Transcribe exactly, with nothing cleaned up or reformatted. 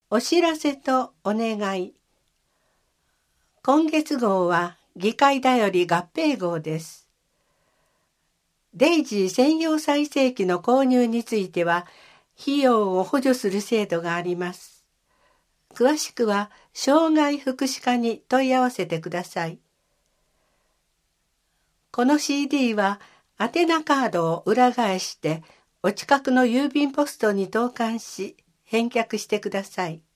お知らせとお願い。今月号は議会だより合併号です。デイジー専用再生機の購入については、費用を補助する制度があります。詳しくは、障害福祉課に問い合わせてください。この シーディー は、宛名カードを裏返して、お近くの郵便ポストに投函し、返却してください。